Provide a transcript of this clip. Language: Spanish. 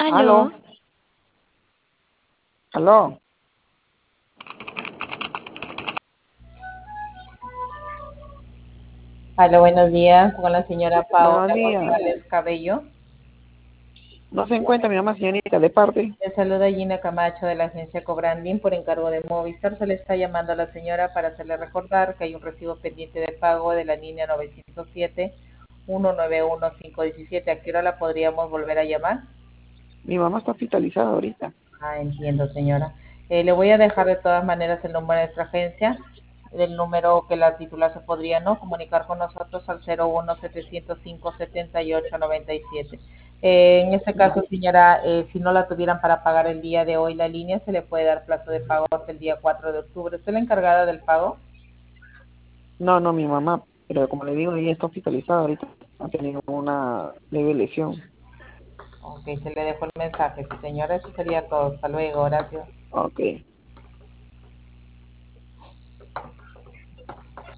Aló, Aló, aló, Hola, buenos días, con la señora Paola buenos días. González Cabello. No se encuentra mi mamá, señorita, de parte. Le saluda Gina Camacho de la agencia Cobranding por encargo de Movistar. Se le está llamando a la señora para hacerle recordar que hay un recibo pendiente de pago de la línea 907-191-517. ¿A qué hora la podríamos volver a llamar? Mi mamá está hospitalizada ahorita. Ah, entiendo, señora. Le voy a dejar de todas maneras el número de nuestra agencia, el número que la titular se podría no comunicar con nosotros al 01-705-7897. En este Ya. caso, señora, si no la tuvieran para pagar el día de hoy la línea, se le puede dar plazo de pago hasta el día 4 de octubre. ¿Usted es la encargada del pago? No, no, mi mamá, pero como le digo, ella está hospitalizada ahorita. Ha tenido una leve lesión. Ok, se le dejó el mensaje, sí, señora. Eso sería todo. Hasta luego. Gracias. Ok.